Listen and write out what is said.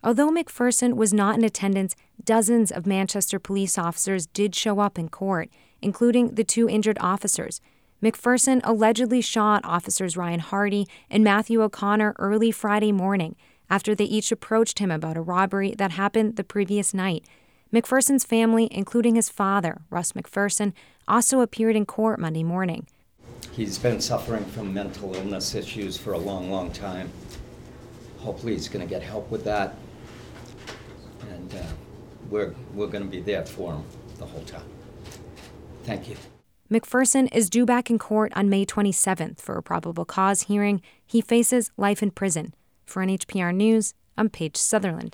Although McPherson was not in attendance, dozens of Manchester police officers did show up in court, including the 2 injured officers. McPherson allegedly shot officers Ryan Hardy and Matthew O'Connor early Friday morning after they each approached him about a robbery that happened the previous night. McPherson's family, including his father, Russ McPherson, also appeared in court Monday morning. He's been suffering from mental illness issues for a long, long time. Hopefully he's going to get help with that. And we're going to be there for him the whole time. Thank you. McPherson is due back in court on May 27th for a probable cause hearing. He faces life in prison. For NHPR News, I'm Paige Sutherland.